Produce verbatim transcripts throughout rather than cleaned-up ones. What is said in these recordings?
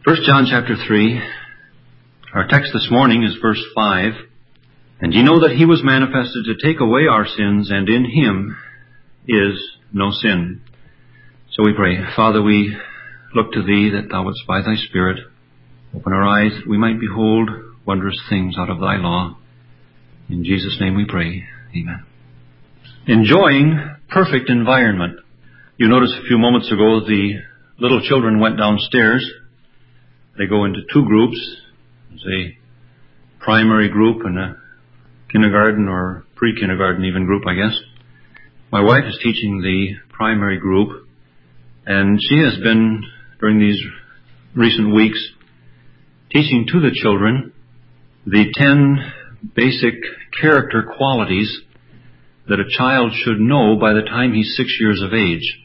First John chapter three, our text this morning is verse five. And ye know that he was manifested to take away our sins, and in him is no sin. So we pray. Father, we look to thee that thou wouldst by thy Spirit open our eyes that we might behold wondrous things out of thy law. In Jesus' name we pray. Amen. Enjoying perfect environment. You noticed a few moments ago the little children went downstairs. They go into two groups. There's a primary group and a kindergarten or pre-kindergarten even group, I guess. My wife is teaching the primary group, and she has been, during these recent weeks, teaching to the children the ten basic character qualities that a child should know by the time he's six years of age.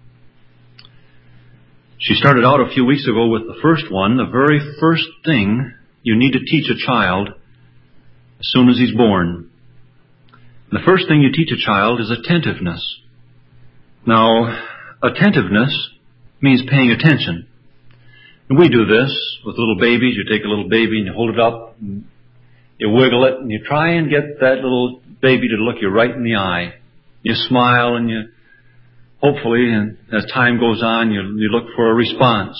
She started out a few weeks ago with the first one. The very first thing you need to teach a child as soon as he's born. The first thing you teach a child is attentiveness. Now, attentiveness means paying attention. And we do this with little babies. You take a little baby and you hold it up, and you wiggle it, and you try and get that little baby to look you right in the eye. You smile, and you hopefully, and as time goes on, you, you look for a response.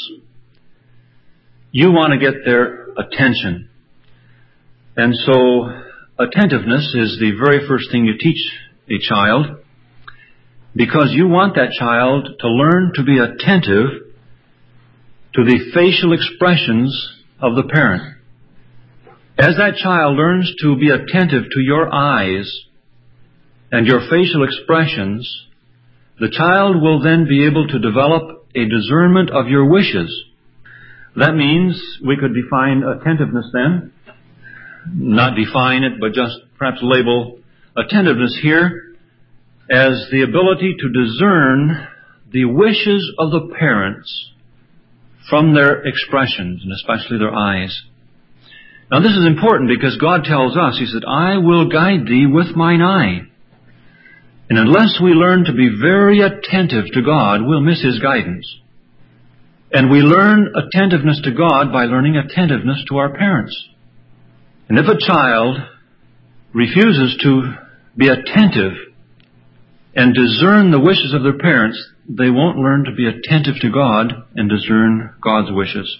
You want to get their attention. And so, attentiveness is the very first thing you teach a child, because you want that child to learn to be attentive to the facial expressions of the parent. As that child learns to be attentive to your eyes and your facial expressions, the child will then be able to develop a discernment of your wishes. That means we could define attentiveness then. Not define it, but just perhaps label attentiveness here as the ability to discern the wishes of the parents from their expressions, and especially their eyes. Now this is important because God tells us, He said, I will guide thee with mine eye. And unless we learn to be very attentive to God, we'll miss His guidance. And we learn attentiveness to God by learning attentiveness to our parents. And if a child refuses to be attentive and discern the wishes of their parents, they won't learn to be attentive to God and discern God's wishes.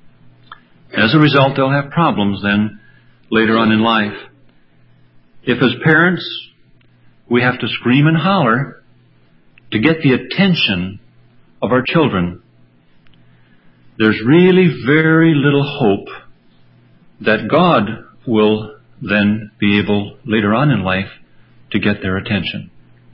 As a result, they'll have problems then later on in life. If as parents we have to scream and holler to get the attention of our children, there's really very little hope that God will then be able later on in life to get their attention.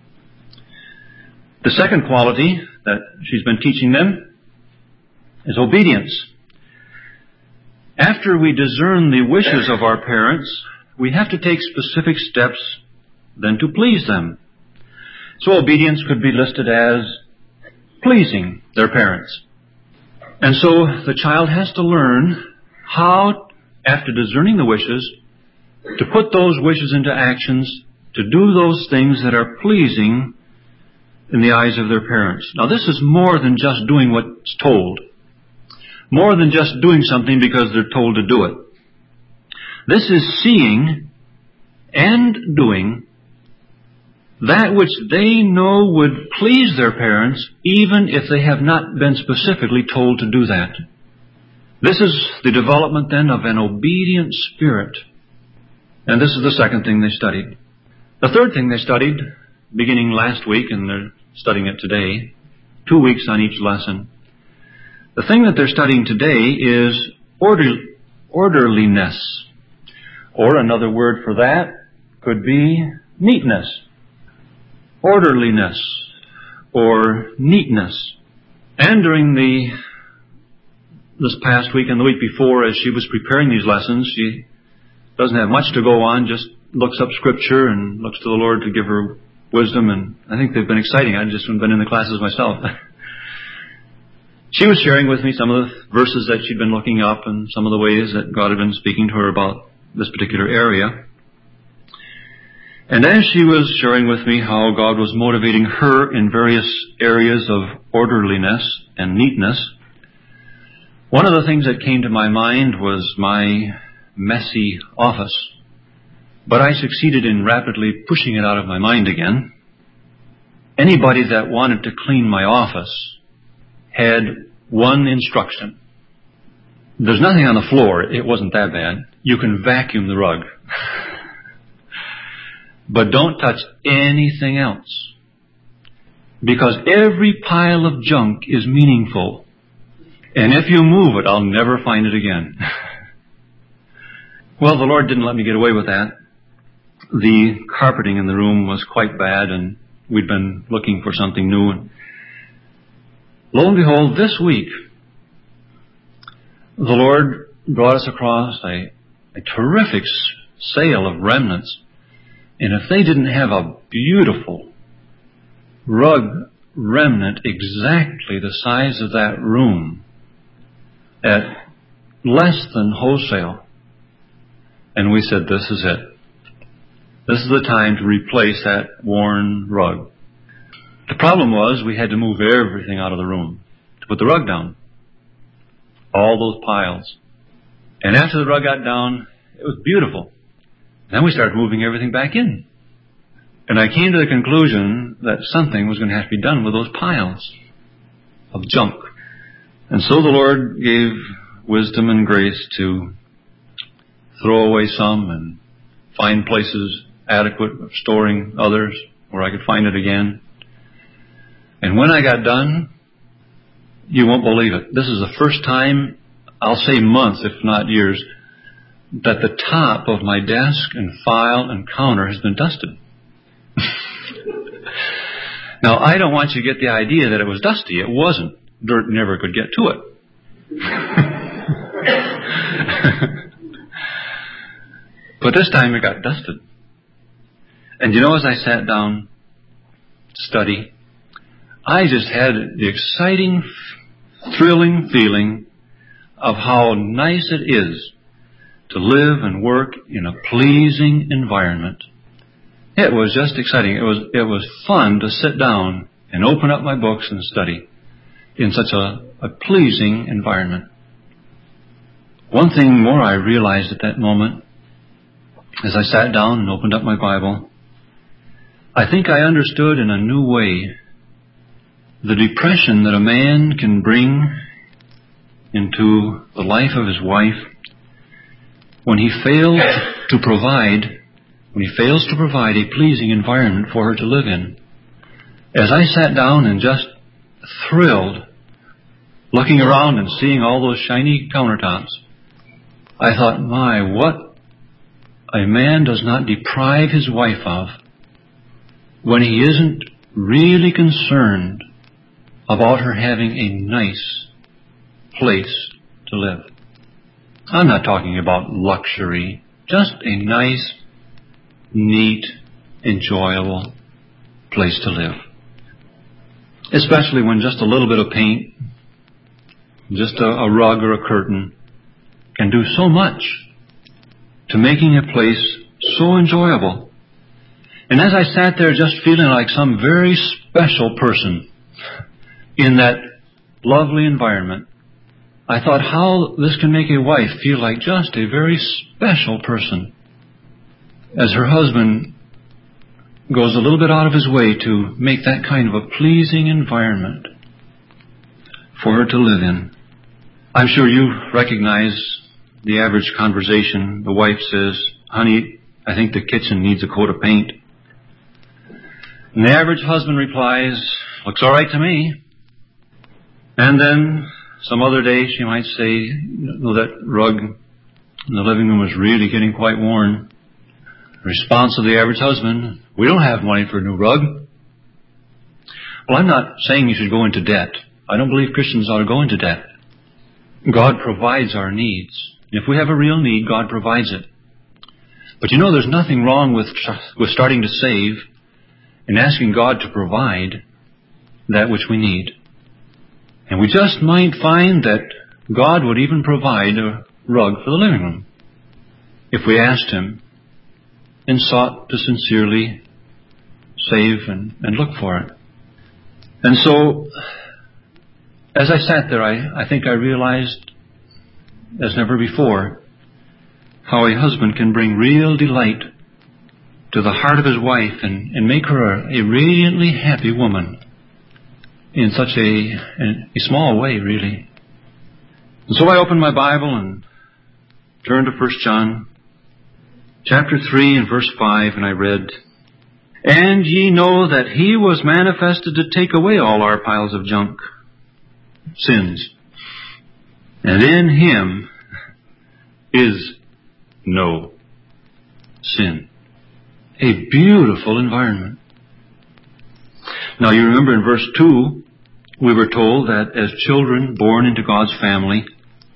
The second quality that she's been teaching them is obedience. After we discern the wishes of our parents, we have to take specific steps then to please them. So obedience could be listed as pleasing their parents. And so the child has to learn how, after discerning the wishes, to put those wishes into actions, to do those things that are pleasing in the eyes of their parents. Now this is more than just doing what's told. More than just doing something because they're told to do it. This is seeing and doing that which they know would please their parents, even if they have not been specifically told to do that. This is the development then of an obedient spirit. And this is the second thing they studied. The third thing they studied, beginning last week, and they're studying it today, two weeks on each lesson. The thing that they're studying today is order, orderliness. Or another word for that could be neatness. Orderliness or neatness. And during the this past week and the week before, as she was preparing these lessons, she doesn't have much to go on, just looks up Scripture and looks to the Lord to give her wisdom, and I think they've been exciting. I've just been in the classes myself. She was sharing with me some of the verses that she'd been looking up and some of the ways that God had been speaking to her about this particular area. And as she was sharing with me how God was motivating her in various areas of orderliness and neatness, One of the things that came to my mind was my messy office, but I succeeded in rapidly pushing it out of my mind again. Anybody that wanted to clean my office had one instruction. There's nothing on the floor. It wasn't that bad. You can vacuum the rug. But don't touch anything else. Because every pile of junk is meaningful. And if you move it, I'll never find it again. Well, the Lord didn't let me get away with that. The carpeting in the room was quite bad, and we'd been looking for something new. And lo and behold, this week, the Lord brought us across a, a terrific sale of remnants. And if they didn't have a beautiful rug remnant exactly the size of that room at less than wholesale, and we said, this is it. This is the time to replace that worn rug. The problem was we had to move everything out of the room to put the rug down. All those piles. And after the rug got down, it was beautiful. Then we started moving everything back in. And I came to the conclusion that something was going to have to be done with those piles of junk. And so the Lord gave wisdom and grace to throw away some and find places adequate of storing others where I could find it again. And when I got done, you won't believe it. This is the first time, I'll say months, if not years, that the top of my desk and file and counter has been dusted. Now, I don't want you to get the idea that it was dusty. It wasn't. Dirt never could get to it. But this time it got dusted. And you know, as I sat down to study, I just had the exciting, thrilling feeling of how nice it is to live and work in a pleasing environment. It was just exciting. It was it was fun to sit down and open up my books and study in such a, a pleasing environment. One thing more I realized at that moment, as I sat down and opened up my Bible, I think I understood in a new way the depression that a man can bring into the life of his wife when he fails to provide, when he fails to provide a pleasing environment for her to live in. As I sat down and just thrilled, looking around and seeing all those shiny countertops, I thought, my, what a man does not deprive his wife of when he isn't really concerned about her having a nice place to live. I'm not talking about luxury, just a nice, neat, enjoyable place to live. Especially when just a little bit of paint, just a, a rug or a curtain can do so much to making a place so enjoyable. And as I sat there just feeling like some very special person in that lovely environment, I thought how this can make a wife feel like just a very special person as her husband goes a little bit out of his way to make that kind of a pleasing environment for her to live in. I'm sure you recognize the average conversation. The wife says, honey, I think the kitchen needs a coat of paint. And the average husband replies, looks all right to me. And then some other day she might say, you know, that rug in the living room is really getting quite worn. The response of the average husband, we don't have money for a new rug. Well, I'm not saying you should go into debt. I don't believe Christians ought to go into debt. God provides our needs. If we have a real need, God provides it. But you know, there's nothing wrong with with starting to save and asking God to provide that which we need. And we just might find that God would even provide a rug for the living room if we asked Him and sought to sincerely save and, and look for it. And so, as I sat there, I, I think I realized as never before how a husband can bring real delight to the heart of his wife and, and make her a, a radiantly happy woman in such a, a, a small way, really. And so I opened my Bible and turned to First John chapter three and verse five, and I read, "And ye know that he was manifested to take away all our piles of junk, sins. And in him is no sin." A beautiful environment. Now you remember in verse two, we were told that as children born into God's family,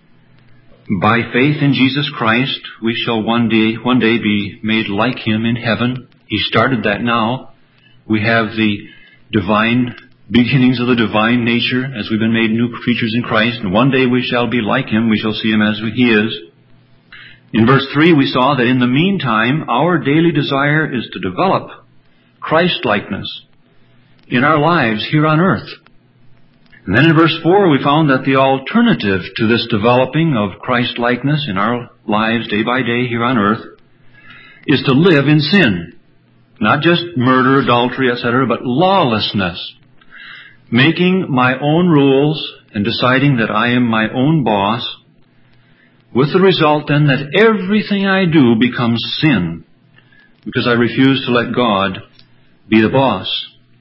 by faith in Jesus Christ, we shall one day, one day be made like Him in heaven. He started that now. We have the divine beginnings of the divine nature as we've been made new creatures in Christ. And one day we shall be like Him. We shall see Him as He is. In verse three, we saw that in the meantime, our daily desire is to develop Christ-likeness in our lives here on earth. And then in verse four, we found that the alternative to this developing of Christ-likeness in our lives day by day here on earth is to live in sin. Not just murder, adultery, et cetera, but lawlessness. Making my own rules and deciding that I am my own boss, with the result then that everything I do becomes sin because I refuse to let God be the boss.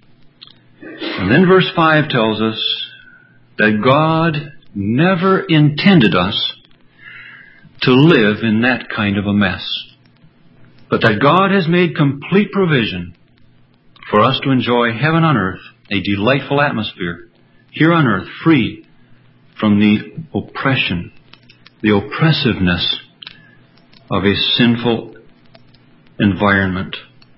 And then verse five tells us that God never intended us to live in that kind of a mess, but that God has made complete provision for us to enjoy heaven on earth, a delightful atmosphere here on earth, free from the oppression, the oppressiveness of a sinful environment.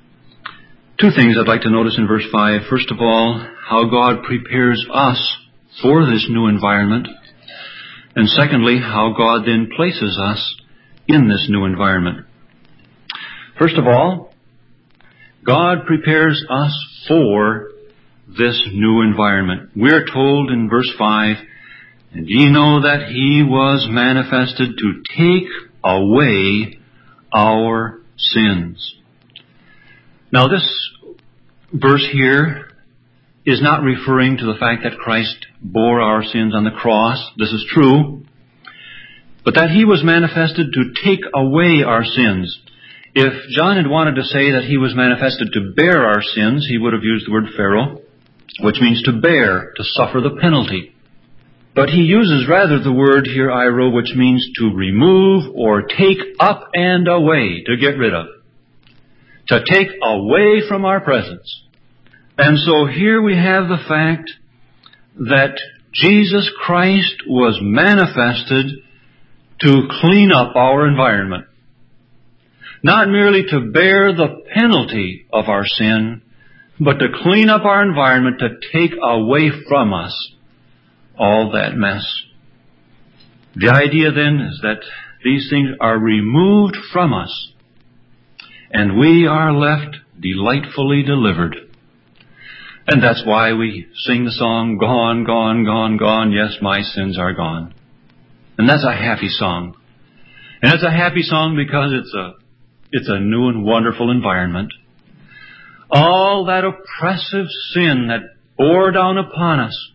Two things I'd like to notice in verse five. First of all, how God prepares us for this new environment. And secondly, how God then places us in this new environment. First of all, God prepares us for this new environment. We're told in verse five, "And ye know that He was manifested to take away our sins." Now this verse here is not referring to the fact that Christ bore our sins on the cross. This is true. But that He was manifested to take away our sins. If John had wanted to say that He was manifested to bear our sins, he would have used the word phero, which means to bear, to suffer the penalty. But he uses rather the word here, eiro, which means to remove or take up and away, to get rid of. To take away from our presence. And so here we have the fact that Jesus Christ was manifested to clean up our environment. Not merely to bear the penalty of our sin, but to clean up our environment, to take away from us all that mess. The idea then is that these things are removed from us, and we are left delightfully delivered. And that's why we sing the song, "Gone, gone, gone, gone, yes, my sins are gone." And that's a happy song. And it's a happy song because it's a it's a new and wonderful environment. All that oppressive sin that bore down upon us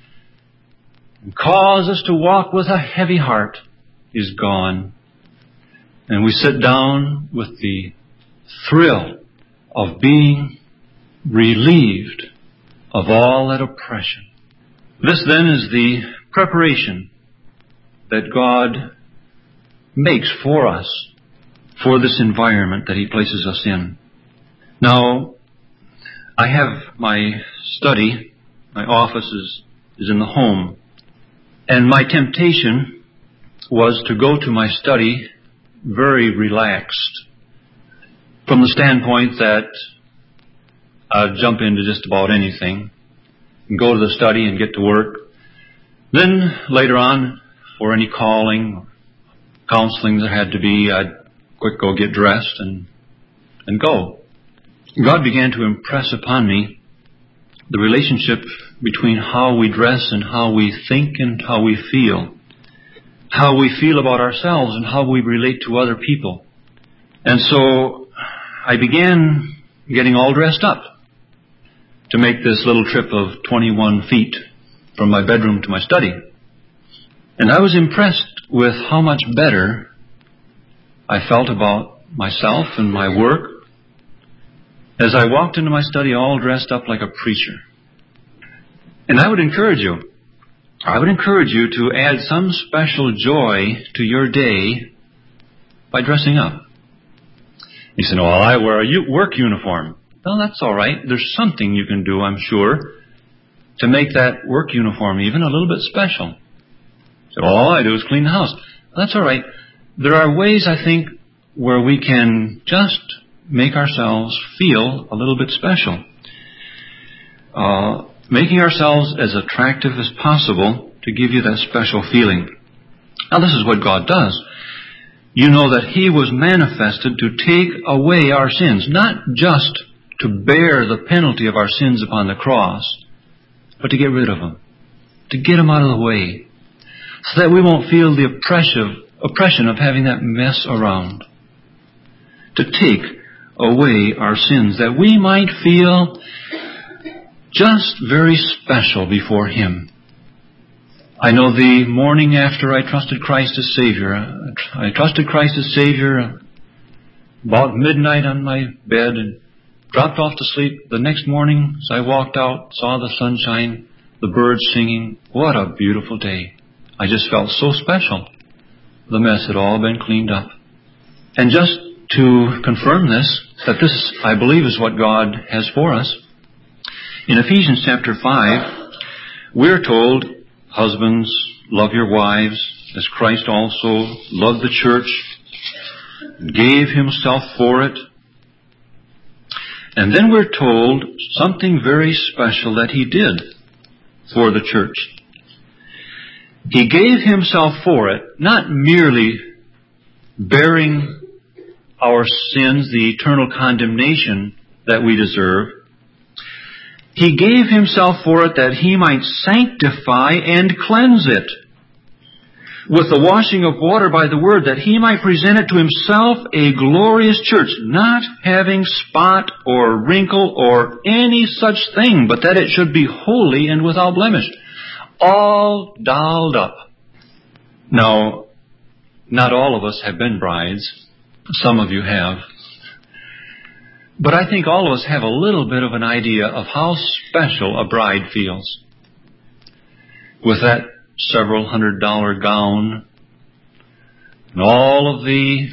and caused us to walk with a heavy heart is gone. And we sit down with the thrill of being relieved of all that oppression. This then is the preparation that God makes for us, for this environment that He places us in. Now, I have my study, my office is, is in the home, and my temptation was to go to my study very relaxed, from the standpoint that I'd jump into just about anything and go to the study and get to work. Then later on, for any calling or counseling there had to be, I'd quick go get dressed and and go. God began to impress upon me the relationship between how we dress and how we think and how we feel. how we feel about ourselves and how we relate to other people. And so I began getting all dressed up to make this little trip of twenty-one feet from my bedroom to my study. And I was impressed with how much better I felt about myself and my work as I walked into my study all dressed up like a preacher. And I would encourage you, I would encourage you to add some special joy to your day by dressing up. You say, "No, I wear a work uniform." Well, that's all right. There's something you can do, I'm sure, to make that work uniform even a little bit special. So all I do is clean the house. That's all right. There are ways, I think, where we can just make ourselves feel a little bit special. Uh, making ourselves as attractive as possible to give you that special feeling. Now, this is what God does. You know that He was manifested to take away our sins, not just to bear the penalty of our sins upon the cross, but to get rid of them, to get them out of the way, so that we won't feel the oppression, oppression of having that mess around. To take away our sins, that we might feel just very special before Him. I know the morning after I trusted Christ as Savior, I trusted Christ as Savior about midnight on my bed and dropped off to sleep. The next morning, as I walked out, saw the sunshine, the birds singing. What a beautiful day. I just felt so special. The mess had all been cleaned up. And just to confirm this, that this, I believe, is what God has for us, in Ephesians chapter five, we're told, "Husbands, love your wives, as Christ also loved the church, and gave Himself for it." And then we're told something very special that He did for the church. He gave Himself for it, not merely bearing our sins, the eternal condemnation that we deserve. He gave Himself for it that He might sanctify and cleanse it with the washing of water by the Word, that He might present it to Himself a glorious church, not having spot or wrinkle or any such thing, but that it should be holy and without blemish, all dolled up. Now, not all of us have been brides. Some of you have. But I think all of us have a little bit of an idea of how special a bride feels. With that several hundred dollar gown and all of the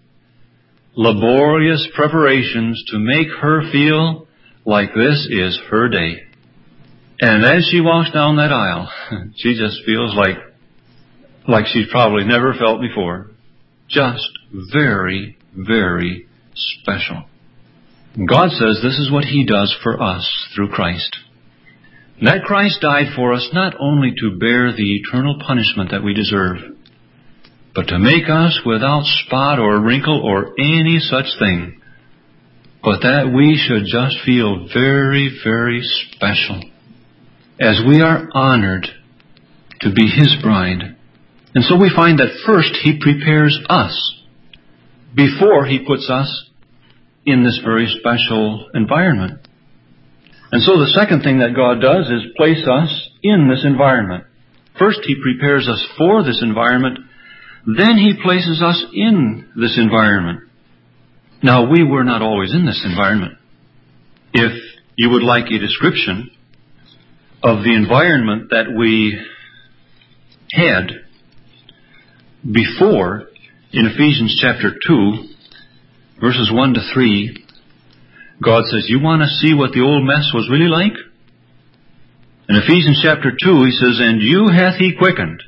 laborious preparations to make her feel like this is her day. And as she walks down that aisle, she just feels like, like she's probably never felt before. Just very, very special. God says this is what He does for us through Christ. That Christ died for us not only to bear the eternal punishment that we deserve, but to make us without spot or wrinkle or any such thing, but that we should just feel very, very special as we are honored to be His bride. And so we find that first He prepares us before He puts us in this very special environment. And so the second thing that God does is place us in this environment. First, He prepares us for this environment. Then He places us in this environment. Now, we were not always in this environment. If you would like a description of the environment that we had before, in Ephesians chapter two, verses one to three, God says, you want to see what the old mess was really like? In Ephesians chapter two, He says, "And you hath He quickened,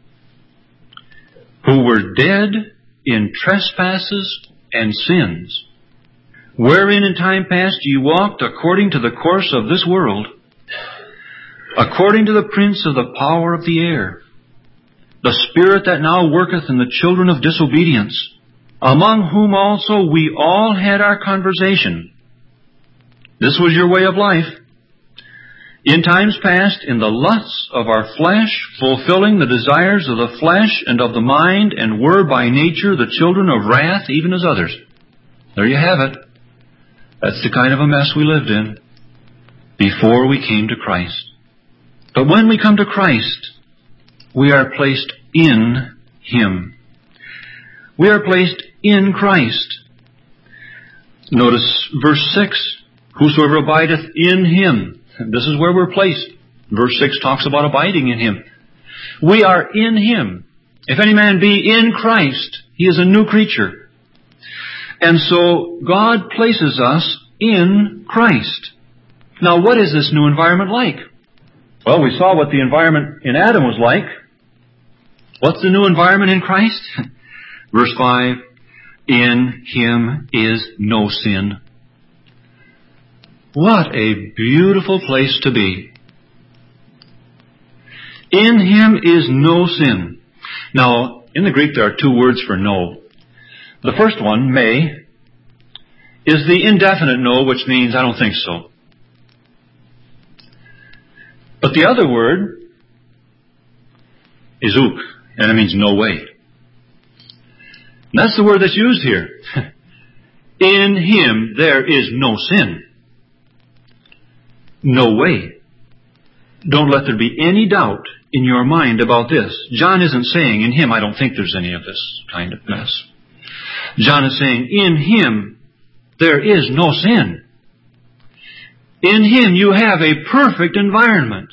who were dead in trespasses and sins, wherein in time past ye walked according to the course of this world, according to the prince of the power of the air, the spirit that now worketh in the children of disobedience, among whom also we all had our conversation." This was your way of life. In times past, in the lusts of our flesh, fulfilling the desires of the flesh and of the mind, and were by nature the children of wrath, even as others. There you have it. That's the kind of a mess we lived in before we came to Christ. But when we come to Christ, we are placed in Him. We are placed in Christ. Notice verse six. Whosoever abideth in Him. This is where we're placed. Verse six talks about abiding in Him. We are in Him. If any man be in Christ, he is a new creature. And so God places us in Christ. Now, what is this new environment like? Well, we saw what the environment in Adam was like. What's the new environment in Christ? Verse five, in Him is no sin. What a beautiful place to be. In Him is no sin. Now, in the Greek there are two words for no. The first one, may, is the indefinite no, which means I don't think so. But the other word is ook, and it means no way. And that's the word that's used here. In Him there is no sin. No way. Don't let there be any doubt in your mind about this. John isn't saying, in Him I don't think there's any of this kind of mess. John is saying, in Him there is no sin. In Him you have a perfect environment.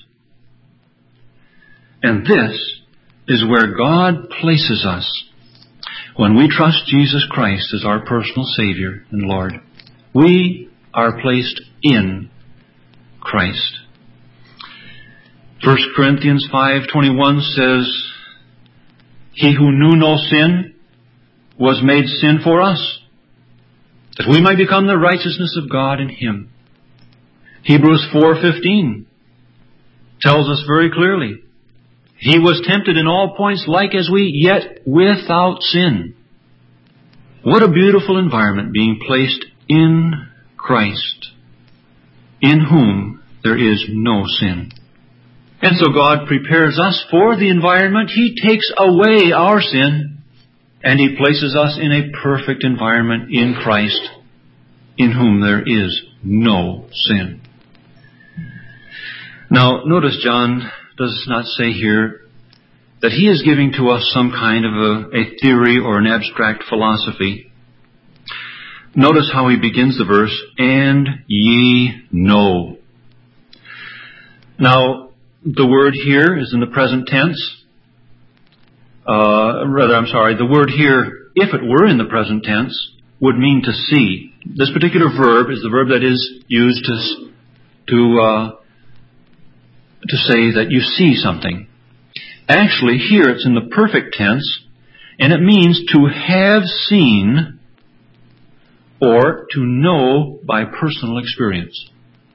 And this is where God places us when we trust Jesus Christ as our personal Savior and Lord. We are placed in Christ. First Corinthians five twenty-one says, He who knew no sin was made sin for us, that we might become the righteousness of God in Him. Hebrews four fifteen tells us very clearly, He was tempted in all points like as we, yet without sin. What a beautiful environment, being placed in Christ, in whom there is no sin. And so God prepares us for the environment. He takes away our sin, and He places us in a perfect environment in Christ, in whom there is no sin. Now, notice John does not say here that he is giving to us some kind of a, a theory or an abstract philosophy. Notice how he begins the verse, and ye know. Now, the word here is in the present tense. Uh, rather, I'm sorry, the word here, if it were in the present tense, would mean to see. This particular verb is the verb that is used to, to, uh, to say that you see something. Actually, here it's in the perfect tense, and it means to have seen or to know by personal experience.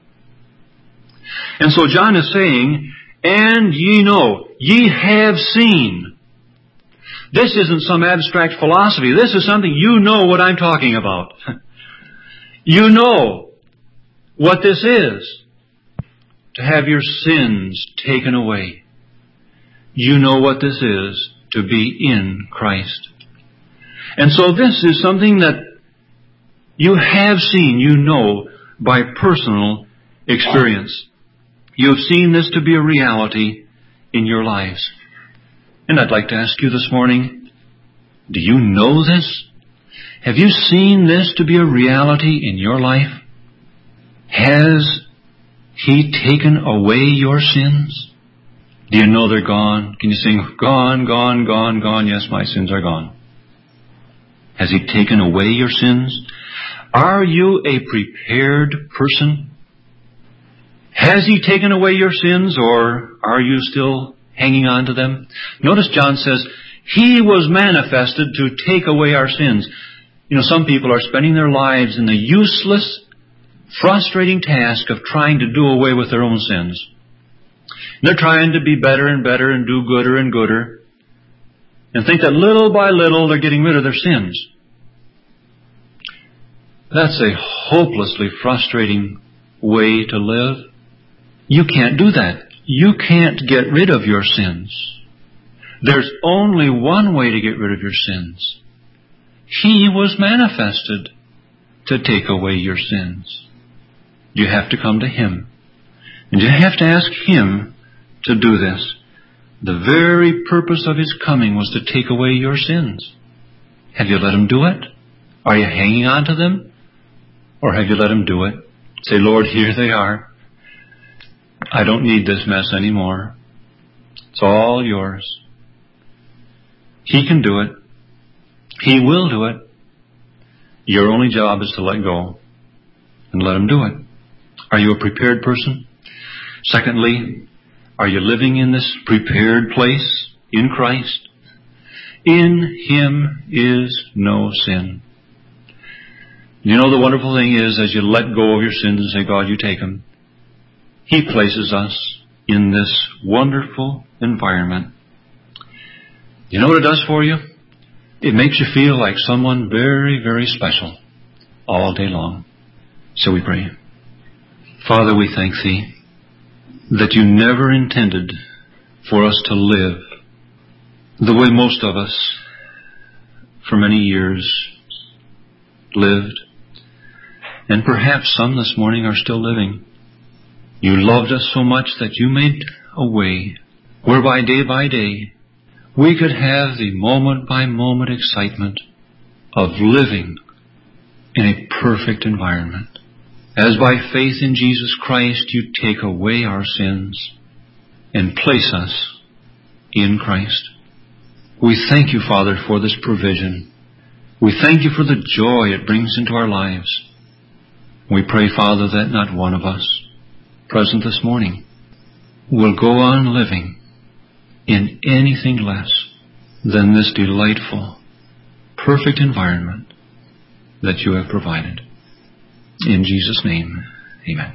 And so John is saying, and ye know, ye have seen. This isn't some abstract philosophy. This is something you know what I'm talking about. You know what this is, to have your sins taken away. You know what this is, to be in Christ. And so this is something that you have seen, you know, by personal experience. You have seen this to be a reality in your lives. And I'd like to ask you this morning, do you know this? Have you seen this to be a reality in your life? Has He taken away your sins? Do you know they're gone? Can you sing, gone, gone, gone, gone? Yes, my sins are gone. Has He taken away your sins? Are you a prepared person? Has He taken away your sins, or are you still hanging on to them? Notice John says, He was manifested to take away our sins. You know, some people are spending their lives in the useless, frustrating task of trying to do away with their own sins. They're trying to be better and better and do gooder and gooder, and think that little by little they're getting rid of their sins. That's a hopelessly frustrating way to live. You can't do that. You can't get rid of your sins. There's only one way to get rid of your sins. He was manifested to take away your sins. You have to come to Him. And you have to ask Him to do this. The very purpose of His coming was to take away your sins. Have you let Him do it? Are you hanging on to them? Or have you let Him do it? Say, Lord, here they are. I don't need this mess anymore. It's all yours. He can do it. He will do it. Your only job is to let go and let Him do it. Are you a prepared person? Secondly, are you living in this prepared place in Christ? In Him is no sin. You know, the wonderful thing is, as you let go of your sins and say, God, you take them, He places us in this wonderful environment. You know what it does for you? It makes you feel like someone very, very special all day long. So we pray. Father, we thank Thee that You never intended for us to live the way most of us for many years lived. And perhaps some this morning are still living. You loved us so much that You made a way whereby day by day we could have the moment-by-moment excitement of living in a perfect environment. As by faith in Jesus Christ You take away our sins and place us in Christ. We thank You, Father, for this provision. We thank You for the joy it brings into our lives. We pray, Father, that not one of us present this morning will go on living in anything less than this delightful, perfect environment that You have provided. In Jesus' name, amen.